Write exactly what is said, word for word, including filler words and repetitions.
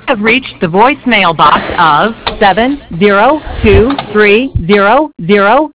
have reached the voicemail box of seven zero two three zero zero